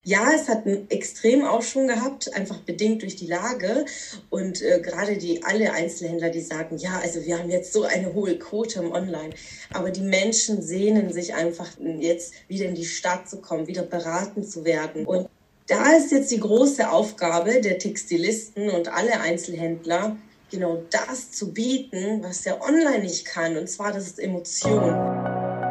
Ja, es hat einen extremen Aufschwung gehabt, einfach bedingt durch die Lage. Und gerade alle Einzelhändler, die sagen, ja, also wir haben jetzt so eine hohe Quote im Online. Aber die Menschen sehnen sich einfach jetzt wieder in die Stadt zu kommen, wieder beraten zu werden. Und da ist jetzt die große Aufgabe der Textilisten und alle Einzelhändler, genau das zu bieten, was der Online nicht kann. Und zwar, das ist Emotion.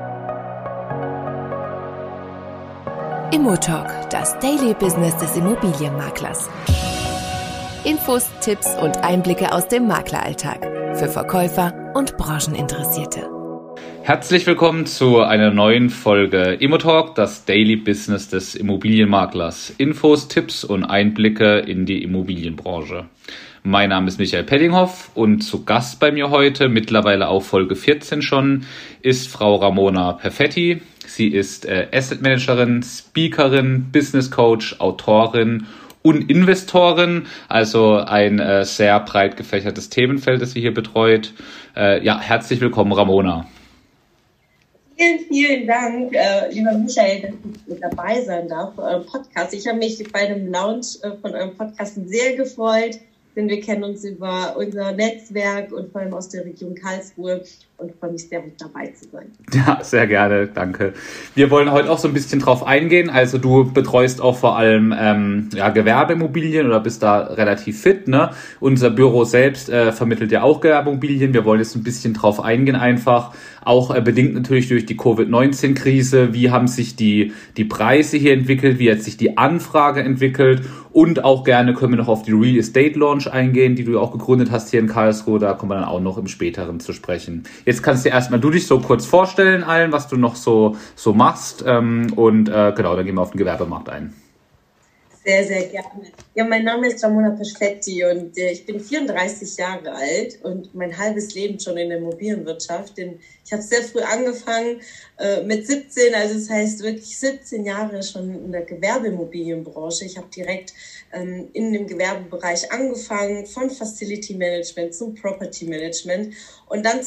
Immotalk, das Daily Business des Immobilienmaklers. Infos, Tipps und Einblicke aus dem Makleralltag für Verkäufer und Brancheninteressierte. Herzlich willkommen zu einer neuen Folge Immotalk, das Daily Business des Immobilienmaklers. Infos, Tipps und Einblicke in die Immobilienbranche. Mein Name ist Michael Peddinghoff und zu Gast bei mir heute, mittlerweile auch Folge 14 schon, ist Frau Ramona Perfetti. Sie ist Asset Managerin, Speakerin, Business Coach, Autorin und Investorin, also ein sehr breit gefächertes Themenfeld, das sie hier betreut. Herzlich willkommen, Ramona. Vielen, vielen Dank, lieber Michael, dass ich mit dabei sein darf für euren Podcast. Ich habe mich bei dem Launch von eurem Podcast sehr gefreut, denn wir kennen uns über unser Netzwerk und vor allem aus der Region Karlsruhe und freue mich sehr, mit dabei zu sein. Ja, sehr gerne, danke. Wir wollen heute auch so ein bisschen drauf eingehen. Also du betreust auch vor allem Gewerbeimmobilien oder bist da relativ fit, ne? Unser Büro selbst vermittelt ja auch Gewerbeimmobilien. Wir wollen jetzt ein bisschen drauf eingehen einfach. Auch bedingt natürlich durch die Covid-19-Krise. Wie haben sich die Preise hier entwickelt? Wie hat sich die Anfrage entwickelt? Und auch gerne können wir noch auf die Real Estate Launch eingehen, die du auch gegründet hast hier in Karlsruhe. Da kommen wir dann auch noch im Späteren zu sprechen. Jetzt kannst du erstmal dich so kurz vorstellen allen, was du noch so machst. Dann gehen wir auf den Gewerbemarkt ein. Sehr, sehr gerne. Ja, mein Name ist Ramona Perfetti und ich bin 34 Jahre alt und mein halbes Leben schon in der Immobilienwirtschaft. Denn ich habe sehr früh angefangen, mit 17, also das heißt wirklich 17 Jahre schon in der Gewerbeimmobilienbranche. Ich habe direkt in dem Gewerbebereich angefangen, von Facility Management zum Property Management. Und dann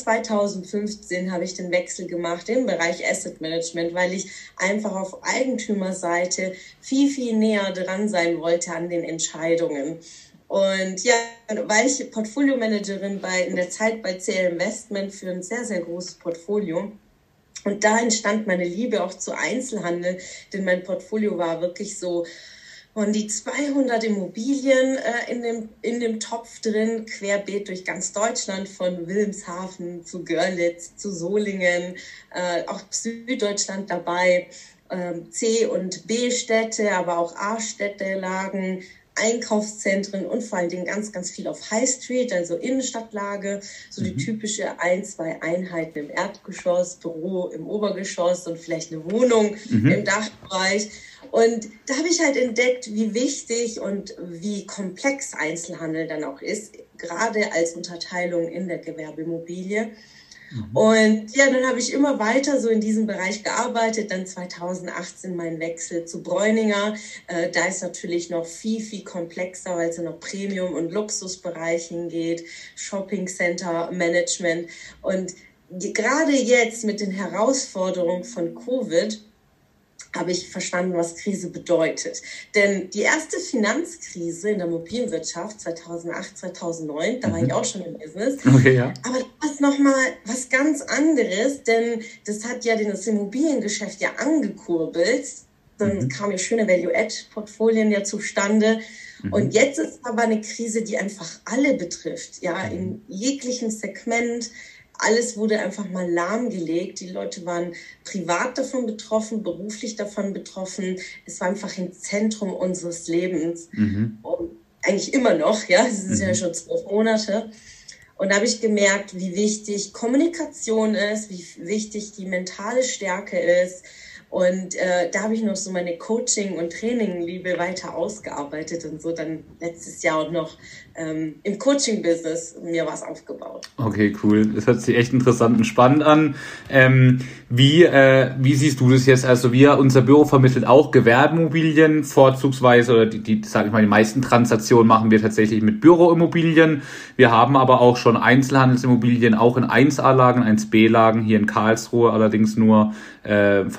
2015 habe ich den Wechsel gemacht im Bereich Asset Management, weil ich einfach auf Eigentümerseite viel, viel näher dran sein wollte an den Entscheidungen. Und ja, weil ich Portfolio-Managerin in der Zeit bei CL Investment für ein sehr, sehr großes Portfolio. Und da entstand meine Liebe auch zu Einzelhandel, denn mein Portfolio war wirklich so und die 200 Immobilien in dem Topf drin, querbeet durch ganz Deutschland, von Wilhelmshaven zu Görlitz, zu Solingen, auch Süddeutschland dabei, C- und B-Städte, aber auch A-Städte lagen, Einkaufszentren und vor allen Dingen ganz, ganz viel auf High Street, also Innenstadtlage, so die typische 1-2 Einheiten im Erdgeschoss, Büro im Obergeschoss und vielleicht eine Wohnung im Dachbereich. Und da habe ich halt entdeckt, wie wichtig und wie komplex Einzelhandel dann auch ist, gerade als Unterteilung in der Gewerbeimmobilie. Und ja, dann habe ich immer weiter so in diesem Bereich gearbeitet, dann 2018 mein Wechsel zu Breuninger. Da ist natürlich noch viel, viel komplexer, weil es ja noch Premium- und Luxusbereich hingeht, Shopping Center Management. Und gerade jetzt mit den Herausforderungen von Covid habe ich verstanden, was Krise bedeutet. Denn die erste Finanzkrise in der Immobilienwirtschaft 2008, 2009, da war ich auch schon im Business. Okay, ja. Aber das ist nochmal was ganz anderes, denn das hat ja das Immobiliengeschäft ja angekurbelt. Dann kamen ja schöne Value-Add-Portfolien ja zustande. Und jetzt ist aber eine Krise, die einfach alle betrifft, ja, in jeglichem Segment. Alles wurde einfach mal lahmgelegt. Die Leute waren privat davon betroffen, beruflich davon betroffen. Es war einfach im Zentrum unseres Lebens. Und eigentlich immer noch, ja, es ist ja schon 12 Monate. Und da habe ich gemerkt, wie wichtig Kommunikation ist, wie wichtig die mentale Stärke ist. Und da habe ich noch so meine Coaching- und Training-Liebe weiter ausgearbeitet und so dann letztes Jahr auch noch im Coaching-Business mir was aufgebaut. Okay, cool. Das hört sich echt interessant und spannend an. Wie siehst du das jetzt? Also unser Büro vermittelt auch Gewerbeimmobilien vorzugsweise, oder die meisten Transaktionen machen wir tatsächlich mit Büroimmobilien. Wir haben aber auch schon Einzelhandelsimmobilien auch in 1A-Lagen, 1B-Lagen hier in Karlsruhe allerdings nur vermitteln können.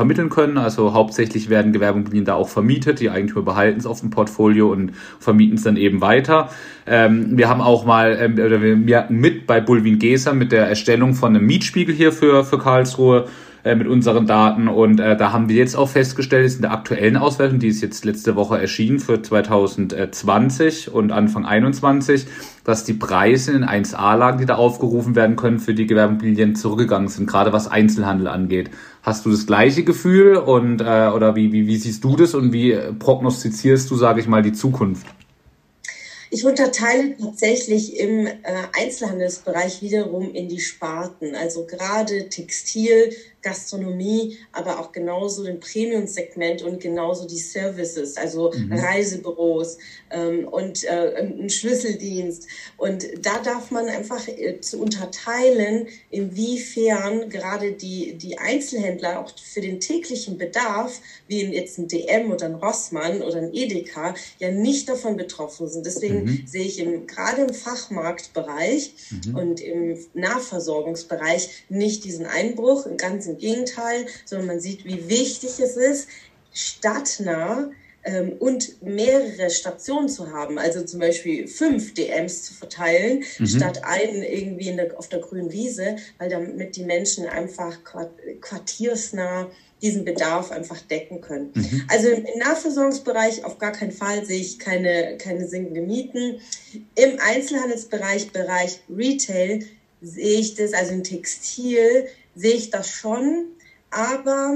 können. Also hauptsächlich werden Gewerbeimmobilien da auch vermietet. Die Eigentümer behalten es auf dem Portfolio und vermieten es dann eben weiter. Wir haben auch mal, wir hatten mit bei Bulwin Geser mit der Erstellung von einem Mietspiegel hier für Karlsruhe mit unseren Daten, und da haben wir jetzt auch festgestellt, ist in der aktuellen Auswertung, die ist jetzt letzte Woche erschienen für 2020 und Anfang 21, dass die Preise in 1A-Lagen, die da aufgerufen werden können, für die Gewerbeimmobilien zurückgegangen sind, gerade was Einzelhandel angeht. Hast du das gleiche Gefühl und oder wie siehst du das und wie prognostizierst du, sage ich mal, die Zukunft? Ich unterteile tatsächlich im Einzelhandelsbereich wiederum in die Sparten, also gerade Textil, Gastronomie, aber auch genauso den Premium-Segment und genauso die Services, also Reisebüros und ein Schlüsseldienst. Und da darf man einfach zu unterteilen, inwiefern gerade die Einzelhändler auch für den täglichen Bedarf, wie jetzt ein DM oder ein Rossmann oder ein Edeka, ja nicht davon betroffen sind. Deswegen sehe ich gerade im Fachmarktbereich und im Nahversorgungsbereich nicht diesen Einbruch, ganz im Gegenteil, sondern man sieht, wie wichtig es ist, stadtnah und mehrere Stationen zu haben, also zum Beispiel 5 DMs zu verteilen, statt einen irgendwie auf der grünen Wiese, weil damit die Menschen einfach quartiersnah diesen Bedarf einfach decken können. Also im Nahversorgungsbereich auf gar keinen Fall sehe ich keine sinkenden Mieten. Im Einzelhandelsbereich, Bereich Retail, sehe ich das, also im Textil, sehe ich das schon, aber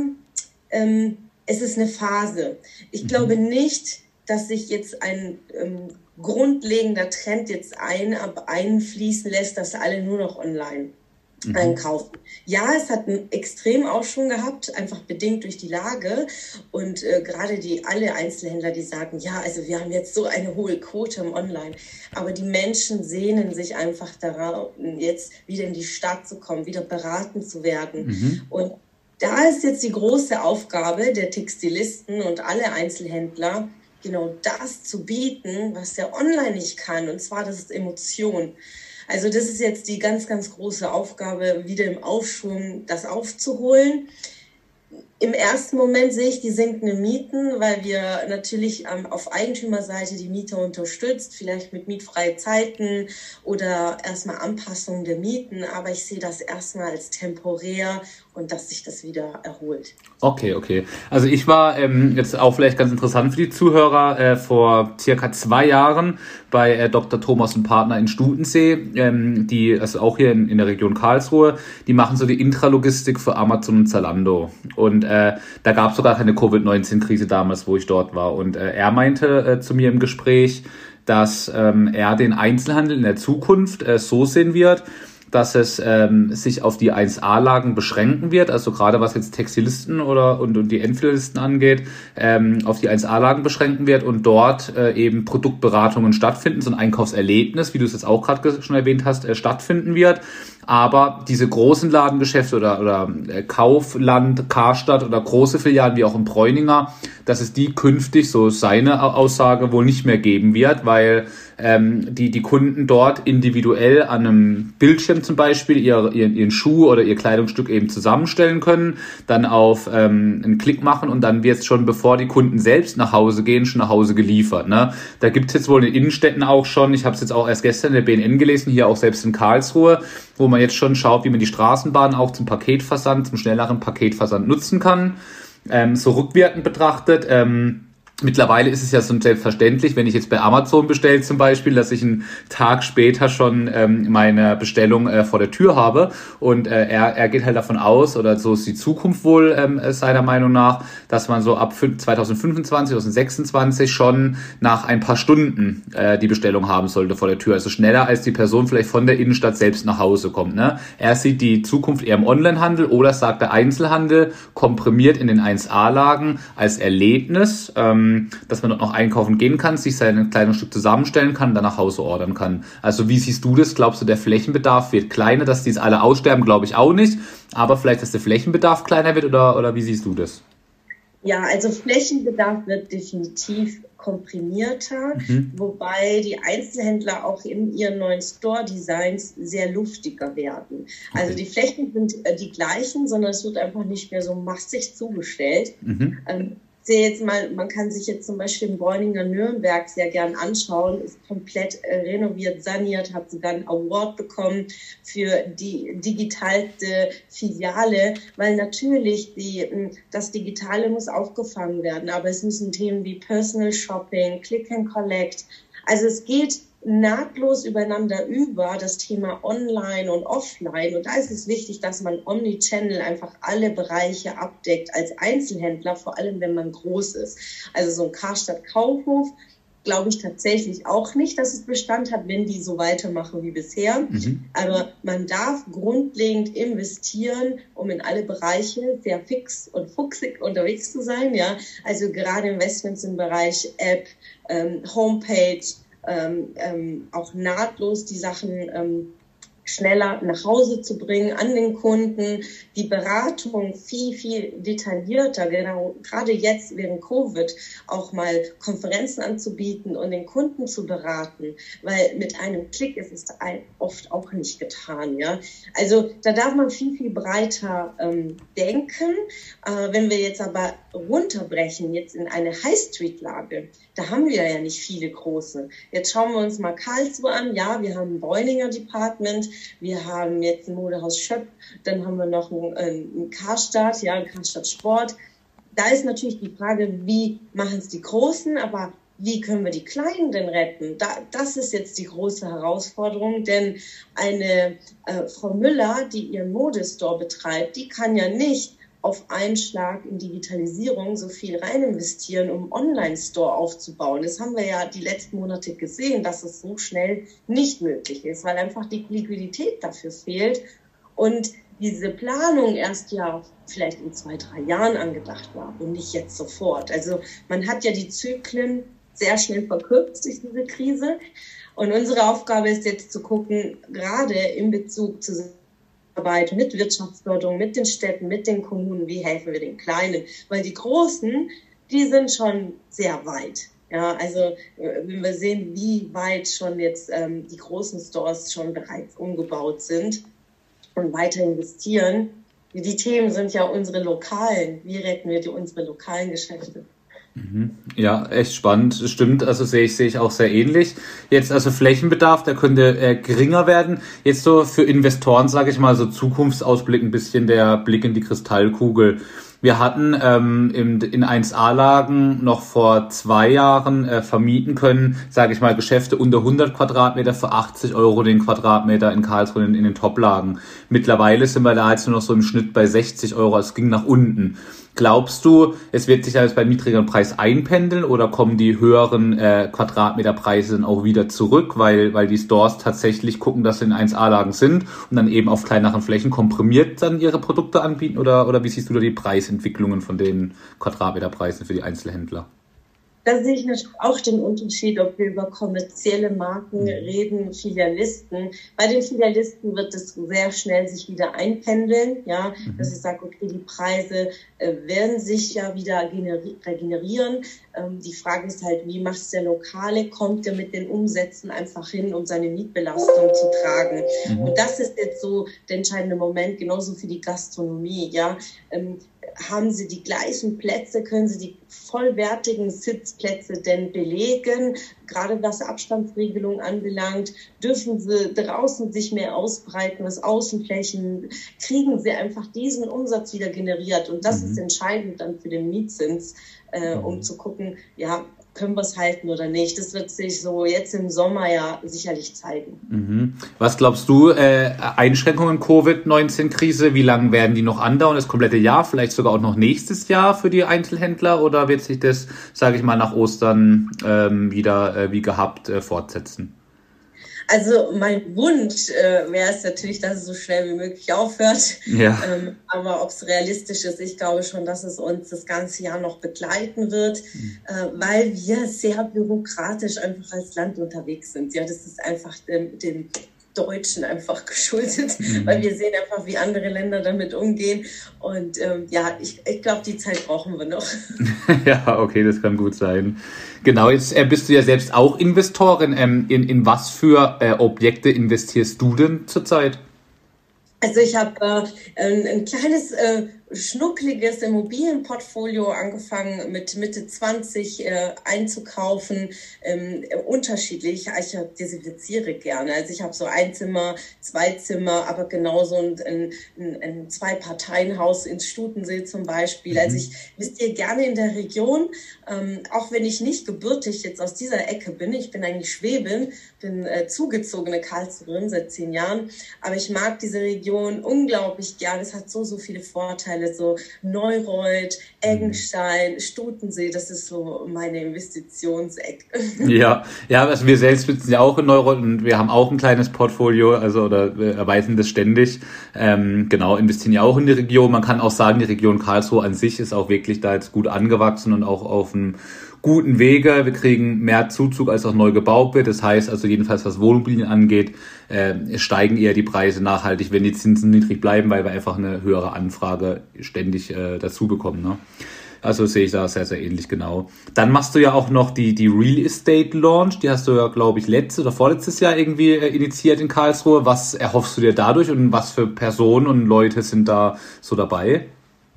es ist eine Phase. Ich glaube nicht, dass sich jetzt ein grundlegender Trend jetzt einfließen lässt, dass alle nur noch online einkaufen. Ja, es hat einen extremen Aufschwung gehabt, einfach bedingt durch die Lage, und gerade alle Einzelhändler, die sagen, ja, also wir haben jetzt so eine hohe Quote im Online, aber die Menschen sehnen sich einfach darauf, jetzt wieder in die Stadt zu kommen, wieder beraten zu werden. Und da ist jetzt die große Aufgabe der Textilisten und alle Einzelhändler, genau das zu bieten, was der Online nicht kann, und zwar das ist Emotion. Also das ist jetzt die ganz, ganz große Aufgabe, wieder im Aufschwung das aufzuholen. Im ersten Moment sehe ich die sinkenden Mieten, weil wir natürlich auf Eigentümerseite die Mieter unterstützt, vielleicht mit mietfreien Zeiten oder erstmal Anpassung der Mieten. Aber ich sehe das erstmal als temporär und dass sich das wieder erholt. Okay. Also ich war jetzt auch vielleicht ganz interessant für die Zuhörer, vor circa 2 Jahren bei Dr. Thomas und Partner in Stutensee, die, also auch hier in der Region Karlsruhe, die machen so die Intralogistik für Amazon und Zalando. Und da gab es sogar keine Covid-19-Krise damals, wo ich dort war. Und er meinte zu mir im Gespräch, dass er den Einzelhandel in der Zukunft so sehen wird, dass es sich auf die 1A-Lagen beschränken wird, also gerade was jetzt Textilisten und die Entfernlisten angeht, auf die 1A-Lagen beschränken wird und dort eben Produktberatungen stattfinden, so ein Einkaufserlebnis, wie du es jetzt auch gerade schon erwähnt hast, stattfinden wird. Aber diese großen Ladengeschäfte oder Kaufland, Karstadt oder große Filialen wie auch in Bräuninger, dass es die künftig, so seine Aussage, wohl nicht mehr geben wird, weil die Kunden dort individuell an einem Bildschirm zum Beispiel ihren Schuh oder ihr Kleidungsstück eben zusammenstellen können, dann auf einen Klick machen und dann wird es schon, bevor die Kunden selbst nach Hause gehen, schon nach Hause geliefert. Ne? Da gibt es jetzt wohl in Innenstädten auch schon, ich habe es jetzt auch erst gestern in der BNN gelesen, hier auch selbst in Karlsruhe, wo man jetzt schon schaut, wie man die Straßenbahn auch zum Paketversand, zum schnelleren Paketversand nutzen kann. So rückwirkend betrachtet, mittlerweile ist es ja so selbstverständlich, wenn ich jetzt bei Amazon bestelle zum Beispiel, dass ich einen Tag später schon meine Bestellung vor der Tür habe, und er geht halt davon aus, oder so ist die Zukunft wohl seiner Meinung nach, dass man so ab 2025, 2026 schon nach ein paar Stunden die Bestellung haben sollte vor der Tür, also schneller als die Person vielleicht von der Innenstadt selbst nach Hause kommt. Ne? Er sieht die Zukunft eher im Onlinehandel, oder sagt der Einzelhandel komprimiert in den 1A-Lagen als Erlebnis, dass man dort noch einkaufen gehen kann, sich sein Kleidungsstück zusammenstellen kann, dann nach Hause ordern kann. Also wie siehst du das? Glaubst du, der Flächenbedarf wird kleiner, dass die alle aussterben? Glaube ich auch nicht. Aber vielleicht, dass der Flächenbedarf kleiner wird, oder wie siehst du das? Ja, also Flächenbedarf wird definitiv komprimierter, wobei die Einzelhändler auch in ihren neuen Store-Designs sehr luftiger werden. Okay. Also die Flächen sind die gleichen, sondern es wird einfach nicht mehr so massig zugestellt. Sehe jetzt mal, man kann sich jetzt zum Beispiel im Bräuninger Nürnberg sehr gern anschauen, ist komplett renoviert, saniert, hat sogar einen Award bekommen für die digitalste Filiale, weil natürlich das Digitale muss aufgefangen werden, aber es müssen Themen wie Personal Shopping, Click and Collect, also es geht nahtlos übereinander über, das Thema Online und Offline. Und da ist es wichtig, dass man Omnichannel einfach alle Bereiche abdeckt als Einzelhändler, vor allem wenn man groß ist. Also so ein Karstadt Kaufhof glaube ich tatsächlich auch nicht, dass es Bestand hat, wenn die so weitermachen wie bisher. Aber man darf grundlegend investieren, um in alle Bereiche sehr fix und fuchsig unterwegs zu sein. Ja, also gerade Investments im Bereich App, Homepage, auch nahtlos die Sachen schneller nach Hause zu bringen an den Kunden, die Beratung viel detaillierter, genau gerade jetzt während Covid auch mal Konferenzen anzubieten und den Kunden zu beraten, weil mit einem Klick ist es oft auch nicht getan, ja. Also da darf man viel breiter denken. Wenn wir jetzt aber runterbrechen, jetzt in eine High-Street-Lage, da haben wir ja nicht viele große. Jetzt schauen wir uns mal Karlsruhe an. Ja, wir haben ein Bräuninger Department, wir haben jetzt ein Modehaus Schöpp, dann haben wir noch ein Karstadt, ja, ein Karstadt Sport. Da ist natürlich die Frage, wie machen es die Großen, aber wie können wir die Kleinen denn retten? Das ist jetzt die große Herausforderung, denn eine Frau Müller, die ihren Modestore betreibt, die kann ja nicht auf einen Schlag in Digitalisierung so viel rein investieren, um Online-Store aufzubauen. Das haben wir ja die letzten Monate gesehen, dass es so schnell nicht möglich ist, weil einfach die Liquidität dafür fehlt und diese Planung erst ja vielleicht in 2-3 Jahren angedacht war und nicht jetzt sofort. Also man hat ja die Zyklen sehr schnell verkürzt durch diese Krise und unsere Aufgabe ist jetzt zu gucken, gerade in Bezug zu Arbeit mit Wirtschaftsförderung, mit den Städten, mit den Kommunen, wie helfen wir den Kleinen? Weil die Großen, die sind schon sehr weit. Ja, also wenn wir sehen, wie weit schon jetzt die großen Stores schon bereits umgebaut sind und weiter investieren, die Themen sind ja unsere lokalen. Wie retten wir unsere lokalen Geschäfte? Ja, echt spannend, das stimmt, also sehe ich auch sehr ähnlich. Jetzt also Flächenbedarf, der könnte geringer werden. Jetzt so für Investoren, sage ich mal, so Zukunftsausblick, ein bisschen der Blick in die Kristallkugel. Wir hatten in 1A-Lagen noch vor 2 Jahren vermieten können, sage ich mal, Geschäfte unter 100 Quadratmeter für 80 € den Quadratmeter in Karlsruhe in den Top-Lagen. Mittlerweile sind wir da jetzt nur noch so im Schnitt bei 60 €, es ging nach unten. Glaubst du, es wird sich alles beim niedrigeren Preis einpendeln oder kommen die höheren Quadratmeterpreise dann auch wieder zurück, weil die Stores tatsächlich gucken, dass sie in 1A-Lagen sind und dann eben auf kleineren Flächen komprimiert dann ihre Produkte anbieten oder wie siehst du da die Preisentwicklungen von den Quadratmeterpreisen für die Einzelhändler? Da sehe ich natürlich auch den Unterschied, ob wir über kommerzielle Marken reden, Filialisten. Bei den Filialisten wird es sehr schnell sich wieder einpendeln, ja, dass ich sage, okay, die Preise werden sich ja wieder regenerieren. Die Frage ist halt, wie macht es der Lokale? Kommt er mit den Umsätzen einfach hin, um seine Mietbelastung zu tragen? Und das ist jetzt so der entscheidende Moment, genauso für die Gastronomie, ja. Haben sie die gleichen Plätze, können sie die vollwertigen Sitzplätze denn belegen? Gerade was Abstandsregelung anbelangt, dürfen sie draußen sich mehr ausbreiten, was Außenflächen, kriegen sie einfach diesen Umsatz wieder generiert. Und das ist entscheidend dann für den Mietzins, um zu gucken, ja, können wir es halten oder nicht. Das wird sich so jetzt im Sommer ja sicherlich zeigen. Was glaubst du, Einschränkungen Covid-19-Krise, wie lange werden die noch andauern? Das komplette Jahr, vielleicht sogar auch noch nächstes Jahr für die Einzelhändler oder wird sich das, sage ich mal, nach Ostern wieder wie gehabt fortsetzen? Also mein Wunsch wäre es natürlich, dass es so schnell wie möglich aufhört. Ja. Aber ob es realistisch ist, ich glaube schon, dass es uns das ganze Jahr noch begleiten wird, weil wir sehr bürokratisch einfach als Land unterwegs sind. Ja, das ist einfach dem Deutschen einfach geschuldet, weil wir sehen einfach, wie andere Länder damit umgehen. Und ich glaube, die Zeit brauchen wir noch. Ja, okay, das kann gut sein. Genau, jetzt bist du ja selbst auch Investorin. In was für Objekte investierst du denn zurzeit? Also ich habe ein kleines schnuckliges Immobilienportfolio angefangen mit Mitte 20 einzukaufen, unterschiedlich. Ich diversifiziere gerne. Also ich habe so ein Zimmer, 2 Zimmer, aber genauso ein 2-Parteien-Haus in Stutensee zum Beispiel. Also ich investiere gerne in der Region, auch wenn ich nicht gebürtig jetzt aus dieser Ecke bin. Ich bin eigentlich Schwäbin, bin zugezogene Karlsruherin seit 10 Jahren, aber ich mag diese Region unglaublich gern. Es hat so viele Vorteile. So Neureuth, Eggenstein, Stutensee, das ist so meine Investitionsecke. Ja, also wir selbst sitzen ja auch in Neureuth und wir haben auch ein kleines Portfolio, oder wir erweitern das ständig. Investieren ja auch in die Region. Man kann auch sagen, die Region Karlsruhe an sich ist auch wirklich da jetzt gut angewachsen und auch auf einem guten Wege. Wir kriegen mehr Zuzug, als auch neu gebaut wird. Das heißt also jedenfalls, was Wohnimmobilien angeht, steigen eher die Preise nachhaltig, wenn die Zinsen niedrig bleiben, weil wir einfach eine höhere Anfrage ständig dazu bekommen. Ne? Also sehe ich da sehr, sehr ähnlich genau. Dann machst du ja auch noch die Real Estate Launch. Die hast du ja, glaube ich, letztes oder vorletztes Jahr irgendwie initiiert in Karlsruhe. Was erhoffst du dir dadurch und was für Personen und Leute sind da so dabei?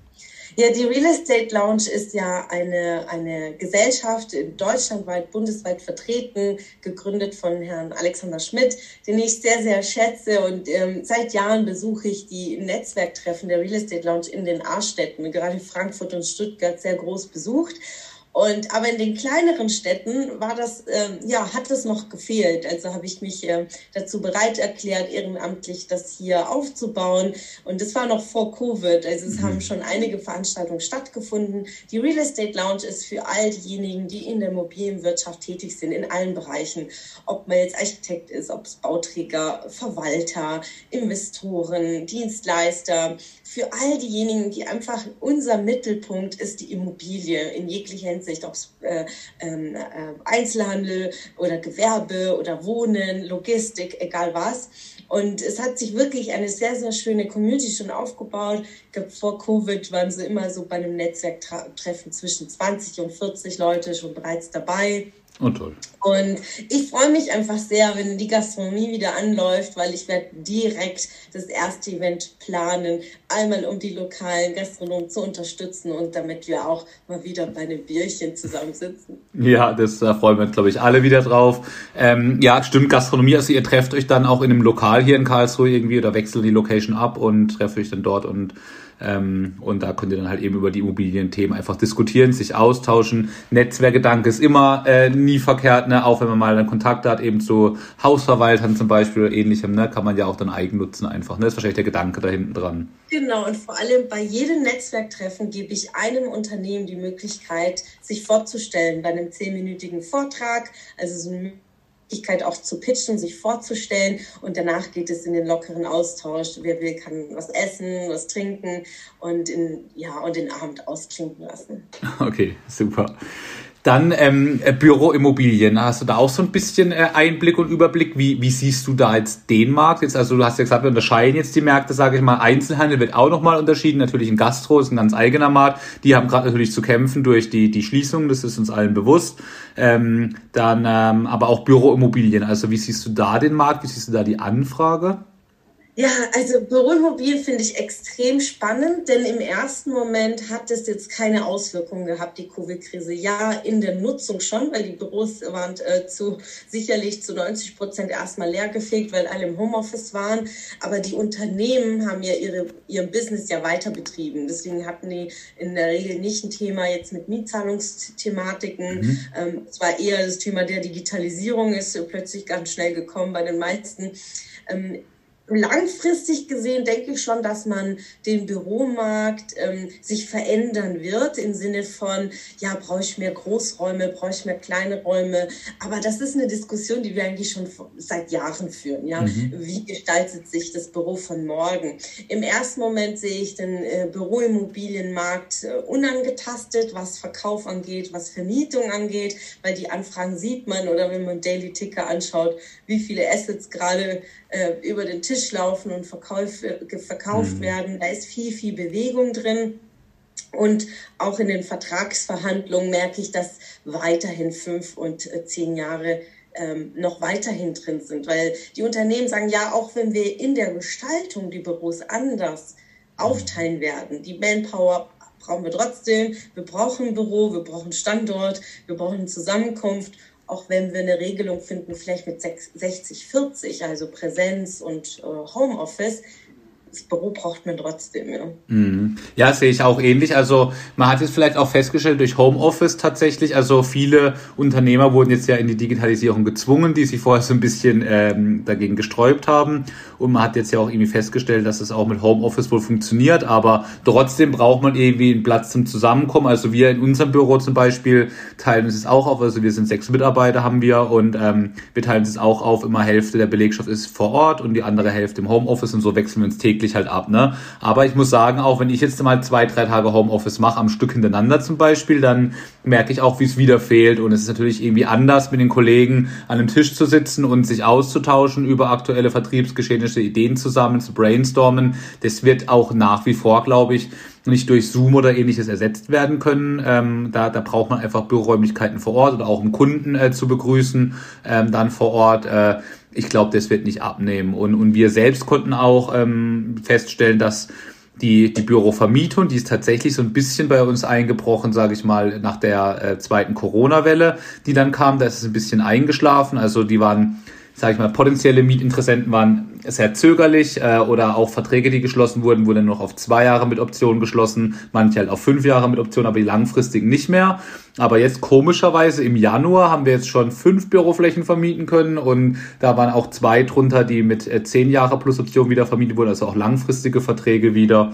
Ja, die Real Estate Lounge ist ja eine Gesellschaft, deutschlandweit, bundesweit vertreten, gegründet von Herrn Alexander Schmidt, den ich sehr, sehr schätze. Und seit Jahren besuche ich die Netzwerktreffen der Real Estate Lounge in den A-Städten, gerade Frankfurt und Stuttgart sehr groß besucht. Aber in den kleineren Städten war das, hat das noch gefehlt. Also habe ich mich dazu bereit erklärt, ehrenamtlich das hier aufzubauen. Und das war noch vor Covid. Also es haben schon einige Veranstaltungen stattgefunden. Die Real Estate Lounge ist für all diejenigen, die in der Immobilienwirtschaft tätig sind, in allen Bereichen. Ob man jetzt Architekt ist, ob es Bauträger, Verwalter, Investoren, Dienstleister. Für all diejenigen, die einfach unser Mittelpunkt ist, die Immobilie in jeglicher Hinsicht, ob es Einzelhandel oder Gewerbe oder Wohnen, Logistik, egal was. Und es hat sich wirklich eine sehr, sehr schöne Community schon aufgebaut. Ich glaube, vor Covid waren sie immer so bei einem Netzwerktreffen zwischen 20 und 40 Leute schon bereits dabei. Oh, toll. Und ich freue mich einfach sehr, wenn die Gastronomie wieder anläuft, weil ich werde direkt das erste Event planen, einmal um die lokalen Gastronomen zu unterstützen und damit wir auch mal wieder bei einem Bierchen zusammensitzen. Ja, das freuen wir uns, glaube ich, alle wieder drauf. Ja, stimmt, Gastronomie, also ihr trefft euch dann auch in einem Lokal hier in Karlsruhe irgendwie oder wechselt die Location ab und trefft euch dann dort und da könnt ihr dann halt eben über die Immobilienthemen einfach diskutieren, sich austauschen. Netzwerkgedanke ist immer nie verkehrt, ne? Auch wenn man mal einen Kontakt hat, eben zu Hausverwaltern zum Beispiel oder ähnlichem, ne? Kann man ja auch dann eigen nutzen einfach. Ne? Das ist wahrscheinlich der Gedanke da hinten dran. Genau, und vor allem bei jedem Netzwerktreffen gebe ich einem Unternehmen die Möglichkeit, sich vorzustellen bei einem 10-minütigen Vortrag, also so eine Möglichkeit auch zu pitchen, sich vorzustellen und danach geht es in den lockeren Austausch. Wer will, kann was essen, was trinken und den Abend ausklinken lassen. Okay, super. Dann Büroimmobilien. Hast du da auch so ein bisschen Einblick und Überblick? Wie siehst du da jetzt den Markt? Jetzt, also du hast ja gesagt, wir unterscheiden jetzt die Märkte, sage ich mal. Einzelhandel wird auch nochmal unterschieden. Natürlich in Gastro ist ein ganz eigener Markt. Die haben gerade natürlich zu kämpfen durch die Schließung. Das ist uns allen bewusst. Aber auch Büroimmobilien. Also wie siehst du da den Markt? Wie siehst du da die Anfrage? Ja, also Büroimmobilien finde ich extrem spannend, denn im ersten Moment hat es jetzt keine Auswirkungen gehabt, die Covid-Krise. Ja, in der Nutzung schon, weil die Büros waren sicherlich zu 90% erstmal leergefegt, weil alle im Homeoffice waren. Aber die Unternehmen haben ja ihren Business ja weiter betrieben. Deswegen hatten die in der Regel nicht ein Thema jetzt mit Mietzahlungsthematiken. Es war eher das Thema der Digitalisierung, ist plötzlich ganz schnell gekommen bei den meisten. Langfristig gesehen denke ich schon, dass man den Büromarkt sich verändern wird im Sinne von, ja, brauche ich mehr Großräume, brauche ich mehr kleine Räume. Aber das ist eine Diskussion, die wir eigentlich schon seit Jahren führen. Ja, Wie gestaltet sich das Büro von morgen? Im ersten Moment sehe ich den Büroimmobilienmarkt unangetastet, was Verkauf angeht, was Vermietung angeht, weil die Anfragen sieht man oder wenn man Daily Ticker anschaut, wie viele Assets gerade über den Tisch laufen und verkauft werden. Da ist viel, viel Bewegung drin. Und auch in den Vertragsverhandlungen merke ich, dass weiterhin 5 und 10 Jahre noch weiterhin drin sind, weil die Unternehmen sagen, ja, auch wenn wir in der Gestaltung die Büros anders aufteilen werden, die Manpower brauchen wir trotzdem, wir brauchen ein Büro, wir brauchen Standort, wir brauchen Zusammenkunft, auch wenn wir eine Regelung finden, vielleicht mit 60-40, also Präsenz und Homeoffice. Das Büro braucht man trotzdem, ja. Ja, sehe ich auch ähnlich. Also man hat jetzt vielleicht auch festgestellt durch Homeoffice tatsächlich, also viele Unternehmer wurden jetzt ja in die Digitalisierung gezwungen, die sich vorher so ein bisschen dagegen gesträubt haben. Und man hat jetzt ja auch irgendwie festgestellt, dass es auch mit Homeoffice wohl funktioniert, aber trotzdem braucht man irgendwie einen Platz zum Zusammenkommen. Also wir in unserem Büro zum Beispiel teilen uns es auch auf, also wir sind 6 Mitarbeiter haben wir und wir teilen es auch auf, immer Hälfte der Belegschaft ist vor Ort und die andere Hälfte im Homeoffice und so wechseln wir uns täglich halt ab, ne? Aber ich muss sagen, auch wenn ich jetzt mal 2-3 Tage Homeoffice mache, am Stück hintereinander zum Beispiel, dann merke ich auch, wie es wieder fehlt und es ist natürlich irgendwie anders, mit den Kollegen an einem Tisch zu sitzen und sich auszutauschen über aktuelle Vertriebsgeschehnisse, Ideen zusammen zu brainstormen. Das wird auch nach wie vor, glaube ich, nicht durch Zoom oder ähnliches ersetzt werden können. Da braucht man einfach Büroräumlichkeiten vor Ort oder auch um Kunden zu begrüßen, dann vor Ort. Ich glaube, das wird nicht abnehmen. Und wir selbst konnten auch feststellen, dass die Bürovermietung, die ist tatsächlich so ein bisschen bei uns eingebrochen, sage ich mal, nach der zweiten Corona-Welle, die dann kam. Da ist es ein bisschen eingeschlafen. Also die waren, sage ich mal, potenzielle Mietinteressenten waren sehr zögerlich oder auch Verträge, die geschlossen wurden dann noch auf 2 Jahre mit Option geschlossen, manche halt auf 5 Jahre mit Option, aber die langfristigen nicht mehr. Aber jetzt komischerweise im Januar haben wir jetzt schon 5 Büroflächen vermieten können und da waren auch 2 drunter, die mit 10 Jahre plus Option wieder vermietet wurden, also auch langfristige Verträge wieder,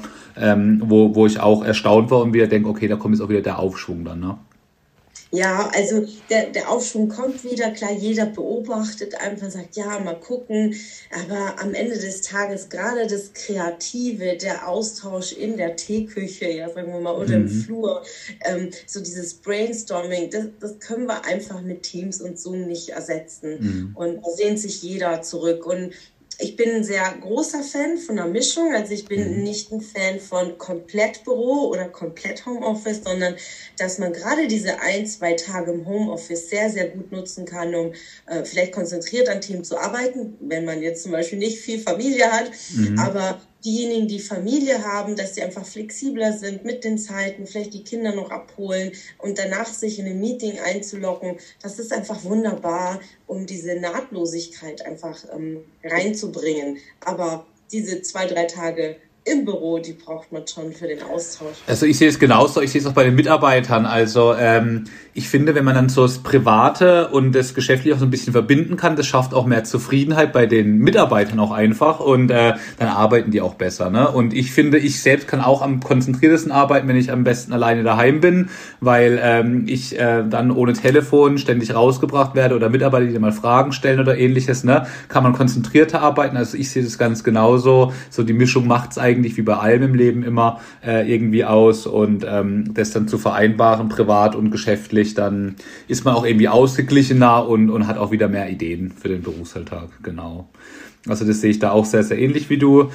wo ich auch erstaunt war und wieder denke, okay, da kommt jetzt auch wieder der Aufschwung dann, ne? Ja, also der Aufschwung kommt wieder, klar, jeder beobachtet einfach, sagt, ja, mal gucken, aber am Ende des Tages gerade das Kreative, der Austausch in der Teeküche, ja, sagen wir mal, oder im Flur, so dieses Brainstorming, das können wir einfach mit Teams und Zoom nicht ersetzen. Und da sehnt sich jeder zurück und ich bin ein sehr großer Fan von einer Mischung, also ich bin nicht ein Fan von Komplettbüro oder komplett Homeoffice, sondern dass man gerade diese 1-2 Tage im Homeoffice sehr, sehr gut nutzen kann, um vielleicht konzentriert an Themen zu arbeiten, wenn man jetzt zum Beispiel nicht viel Familie hat, aber diejenigen, die Familie haben, dass sie einfach flexibler sind mit den Zeiten, vielleicht die Kinder noch abholen und danach sich in ein Meeting einzulocken, das ist einfach wunderbar, um diese Nahtlosigkeit einfach reinzubringen. Aber diese 2-3 Tage im Büro, die braucht man schon für den Austausch. Also ich sehe es genauso, ich sehe es auch bei den Mitarbeitern. Also ich finde, wenn man dann so das Private und das Geschäftliche auch so ein bisschen verbinden kann, das schafft auch mehr Zufriedenheit bei den Mitarbeitern auch einfach und dann arbeiten die auch besser, ne? Und ich finde, ich selbst kann auch am konzentriertesten arbeiten, wenn ich am besten alleine daheim bin, weil ich dann ohne Telefon ständig rausgebracht werde oder Mitarbeiter, die mal Fragen stellen oder ähnliches, ne? Kann man konzentrierter arbeiten. Also ich sehe das ganz genauso. So die Mischung macht's eigentlich wie bei allem im Leben immer irgendwie aus und das dann zu vereinbaren, privat und geschäftlich, dann ist man auch irgendwie ausgeglichener und hat auch wieder mehr Ideen für den Berufsalltag, genau. Also das sehe ich da auch sehr, sehr ähnlich wie du.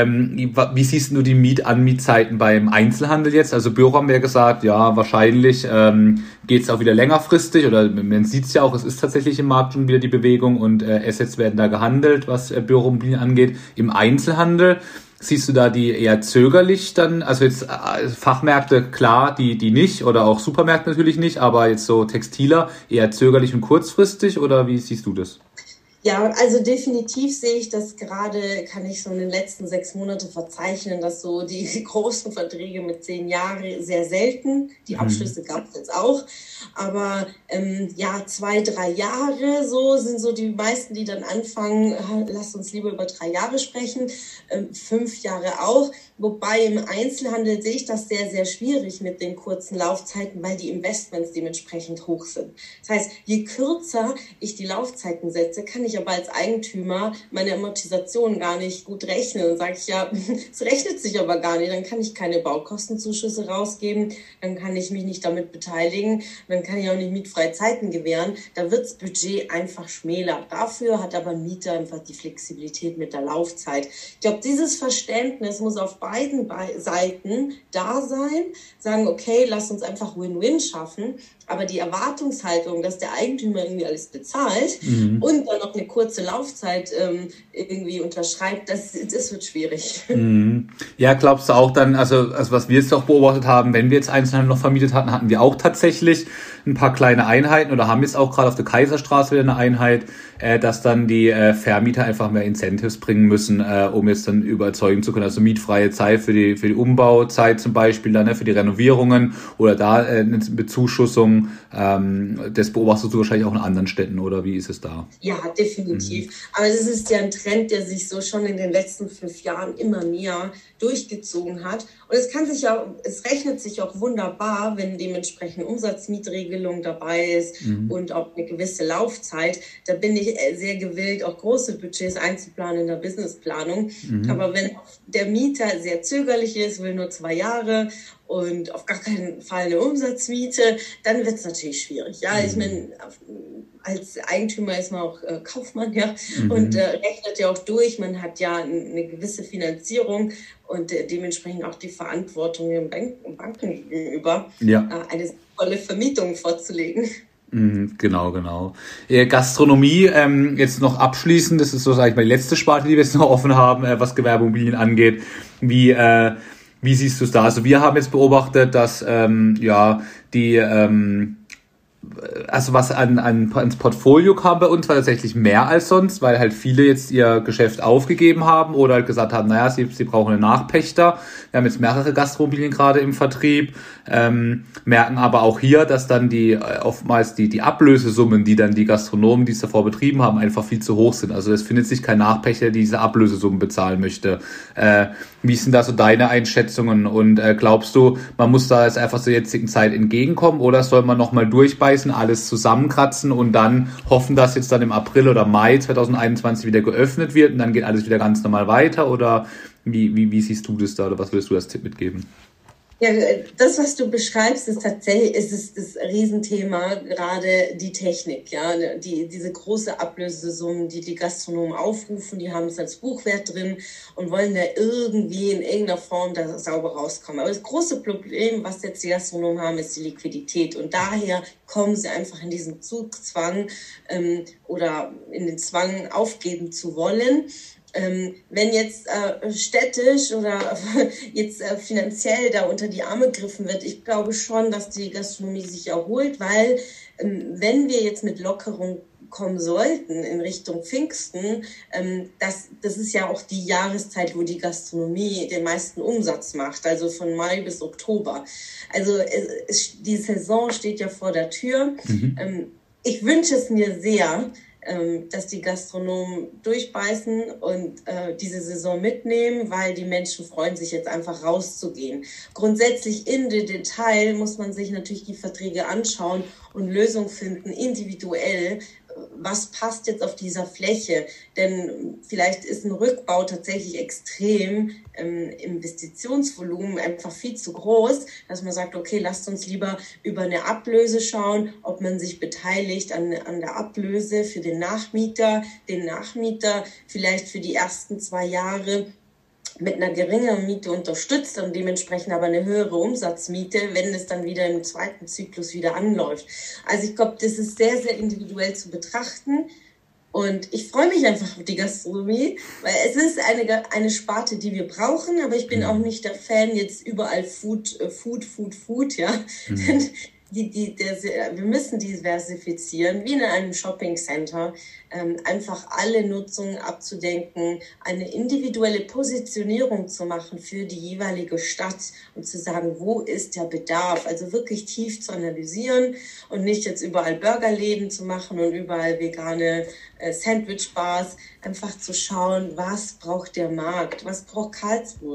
Wie siehst du die Anmietzeiten beim Einzelhandel jetzt? Also Büro haben wir gesagt, ja, wahrscheinlich geht es auch wieder längerfristig oder man sieht es ja auch, es ist tatsächlich im Markt schon wieder die Bewegung und Assets werden da gehandelt, was Büroimmobilien angeht. Im Einzelhandel siehst du da die eher zögerlich dann, also jetzt Fachmärkte klar, die nicht oder auch Supermärkte natürlich nicht, aber jetzt so Textiler eher zögerlich und kurzfristig oder wie siehst du das? Ja, also definitiv sehe ich das gerade, kann ich so in den letzten 6 Monaten verzeichnen, dass so die großen Verträge mit 10 Jahren sehr selten, die Abschlüsse gab es jetzt auch, aber 2-3 Jahre so sind so die meisten, die dann anfangen, lasst uns lieber über 3 Jahre sprechen, 5 Jahre auch, wobei im Einzelhandel sehe ich das sehr, sehr schwierig mit den kurzen Laufzeiten, weil die Investments dementsprechend hoch sind. Das heißt, je kürzer ich die Laufzeiten setze, kann ich ich aber als Eigentümer meine Amortisation gar nicht gut rechnen. Dann sage ich, ja, es rechnet sich aber gar nicht. Dann kann ich keine Baukostenzuschüsse rausgeben, dann kann ich mich nicht damit beteiligen, dann kann ich auch nicht mietfreie Zeiten gewähren. Da wird das Budget einfach schmäler. Dafür hat aber ein Mieter einfach die Flexibilität mit der Laufzeit. Ich glaube, dieses Verständnis muss auf beiden Seiten da sein. Sagen, okay, lass uns einfach Win-Win schaffen. Aber die Erwartungshaltung, dass der Eigentümer irgendwie alles bezahlt und dann noch eine kurze Laufzeit irgendwie unterschreibt, das wird schwierig. Ja, glaubst du auch dann, also was wir jetzt auch beobachtet haben, wenn wir jetzt Einzelheim noch vermietet hatten, hatten wir auch tatsächlich ein paar kleine Einheiten oder haben jetzt auch gerade auf der Kaiserstraße wieder eine Einheit, dass dann die Vermieter einfach mehr Incentives bringen müssen, um jetzt dann überzeugen zu können. Also mietfreie Zeit für die Umbauzeit zum Beispiel, dann für die Renovierungen oder da eine Bezuschussung. Das beobachtest du wahrscheinlich auch in anderen Städten, oder wie ist es da? Ja, definitiv. Aber das ist ja ein Trend, der sich so schon in den letzten 5 Jahren immer mehr durchgezogen hat. Und es rechnet sich auch wunderbar, wenn dementsprechend Umsatzmietregelung dabei ist und auch eine gewisse Laufzeit. Da bin ich sehr gewillt, auch große Budgets einzuplanen in der Businessplanung. Aber wenn der Mieter sehr zögerlich ist, will nur 2 Jahre und auf gar keinen Fall eine Umsatzmiete, dann wird es natürlich schwierig. Ja, ich meine, als Eigentümer ist man auch Kaufmann, ja, und rechnet ja auch durch. Man hat ja eine gewisse Finanzierung und dementsprechend auch die Verantwortung den Banken gegenüber, eine tolle Vermietung vorzulegen. Genau. Gastronomie, jetzt noch abschließend, das ist so, sage ich mal, die letzte Sparte, die wir jetzt noch offen haben, was Gewerbeimmobilien angeht. Wie siehst du es da? Also wir haben jetzt beobachtet, dass also was ans Portfolio kam bei uns, war tatsächlich mehr als sonst, weil halt viele jetzt ihr Geschäft aufgegeben haben oder halt gesagt haben, naja, sie brauchen einen Nachpächter. Wir haben jetzt mehrere Gastroimmobilien gerade im Vertrieb, merken aber auch hier, dass dann oftmals die Ablösesummen, die dann die Gastronomen, die es davor betrieben haben, einfach viel zu hoch sind. Also es findet sich kein Nachpächter, der diese Ablösesummen bezahlen möchte. Wie sind da so deine Einschätzungen und glaubst du, man muss da jetzt einfach zur jetzigen Zeit entgegenkommen oder soll man nochmal durchbeißen, alles zusammenkratzen und dann hoffen, dass jetzt dann im April oder Mai 2021 wieder geöffnet wird und dann geht alles wieder ganz normal weiter oder wie siehst du das da oder was würdest du als Tipp mitgeben? Ja, das, was du beschreibst, ist tatsächlich das Riesenthema, gerade die Technik, ja, diese große Ablösesummen, die Gastronomen aufrufen, die haben es als Buchwert drin und wollen da irgendwie in irgendeiner Form da sauber rauskommen. Aber das große Problem, was jetzt die Gastronomen haben, ist die Liquidität und daher kommen sie einfach in diesen Zugzwang oder in den Zwang aufgeben zu wollen. Wenn jetzt städtisch oder jetzt finanziell da unter die Arme gegriffen wird, ich glaube schon, dass die Gastronomie sich erholt, weil wenn wir jetzt mit Lockerung kommen sollten in Richtung Pfingsten, das ist ja auch die Jahreszeit, wo die Gastronomie den meisten Umsatz macht, also von Mai bis Oktober. Also die Saison steht ja vor der Tür. Ich wünsche es mir sehr, dass die Gastronomen durchbeißen und diese Saison mitnehmen, weil die Menschen freuen sich jetzt einfach rauszugehen. Grundsätzlich in den Detail muss man sich natürlich die Verträge anschauen und Lösungen finden, individuell, was passt jetzt auf dieser Fläche? Denn vielleicht ist ein Rückbau tatsächlich extrem Investitionsvolumen einfach viel zu groß, dass man sagt, okay, lasst uns lieber über eine Ablöse schauen, ob man sich beteiligt an der Ablöse für den Nachmieter vielleicht für die ersten 2 Jahre mit einer geringeren Miete unterstützt und dementsprechend aber eine höhere Umsatzmiete, wenn es dann wieder im zweiten Zyklus wieder anläuft. Also ich glaube, das ist sehr, sehr individuell zu betrachten und ich freue mich einfach auf die Gastronomie, weil es ist eine Sparte, die wir brauchen, aber ich bin auch nicht der Fan jetzt überall Food, ja. Wir müssen diversifizieren, wie in einem Shoppingcenter, einfach alle Nutzungen abzudenken, eine individuelle Positionierung zu machen für die jeweilige Stadt und zu sagen, wo ist der Bedarf? Also wirklich tief zu analysieren und nicht jetzt überall Burgerläden zu machen und überall vegane Sandwichbars, einfach zu schauen, was braucht der Markt, was braucht Karlsruhe?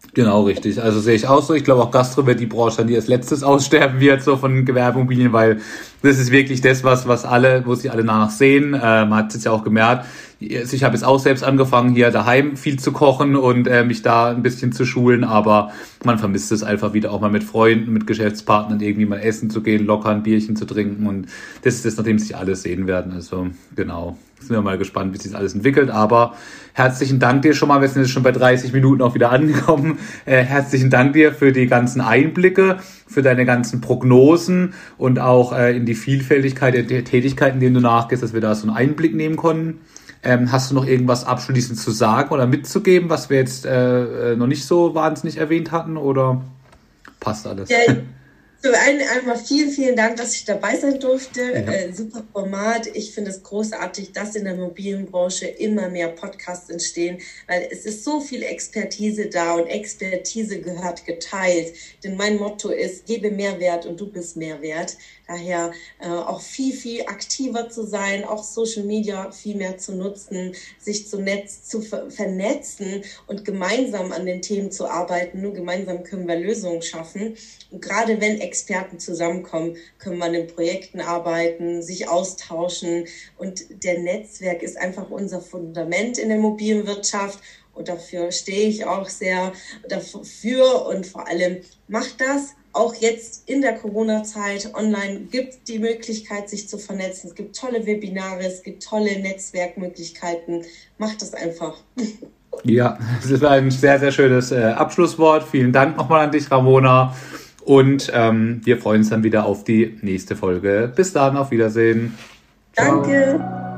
Genau, richtig. Also sehe ich auch so. Ich glaube auch Gastro wird die Branche, die als letztes aussterben wird, so von Gewerbeimmobilien, weil das ist wirklich das, wo sich alle danach sehen. Man hat es jetzt ja auch gemerkt. Ich habe jetzt auch selbst angefangen, hier daheim viel zu kochen und mich da ein bisschen zu schulen, aber man vermisst es einfach wieder auch mal mit Freunden, mit Geschäftspartnern irgendwie mal essen zu gehen, locker ein Bierchen zu trinken und das ist das, nachdem sich alle sehen werden. Also genau, sind wir mal gespannt, wie sich das alles entwickelt, aber herzlichen Dank dir schon mal, wir sind jetzt schon bei 30 Minuten auch wieder angekommen. Herzlichen Dank dir für die ganzen Einblicke, für deine ganzen Prognosen und auch in die Vielfältigkeit der Tätigkeiten, denen du nachgehst, dass wir da so einen Einblick nehmen konnten. Hast du noch irgendwas abschließend zu sagen oder mitzugeben, was wir jetzt noch nicht so wahnsinnig erwähnt hatten, oder passt alles? Ja, zum einen einmal vielen, vielen Dank, dass ich dabei sein durfte. Ja. Super Format. Ich finde es großartig, dass in der Immobilienbranche immer mehr Podcasts entstehen, weil es ist so viel Expertise da und Expertise gehört geteilt. Denn mein Motto ist, gebe Mehrwert und du bist Mehrwert. Daher auch viel, viel aktiver zu sein, auch Social Media viel mehr zu nutzen, sich zu vernetzen und gemeinsam an den Themen zu arbeiten. Nur gemeinsam können wir Lösungen schaffen. Und gerade wenn Experten zusammenkommen, können wir an den Projekten arbeiten, sich austauschen. Und der Netzwerk ist einfach unser Fundament in der Immobilienwirtschaft. Und dafür stehe ich auch sehr dafür. Und vor allem macht das. Auch jetzt in der Corona-Zeit online gibt die Möglichkeit, sich zu vernetzen. Es gibt tolle Webinare, es gibt tolle Netzwerkmöglichkeiten. Macht das einfach. Ja, das war ein sehr, sehr schönes Abschlusswort. Vielen Dank nochmal an dich, Ramona. Und wir freuen uns dann wieder auf die nächste Folge. Bis dann, auf Wiedersehen. Danke.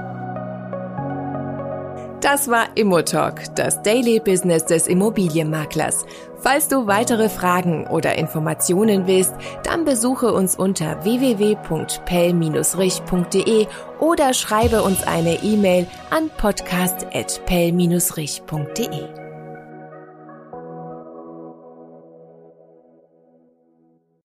Das war ImmoTalk, das Daily Business des Immobilienmaklers. Falls du weitere Fragen oder Informationen willst, dann besuche uns unter www.pell-rich.de oder schreibe uns eine E-Mail an podcast@pell-rich.de.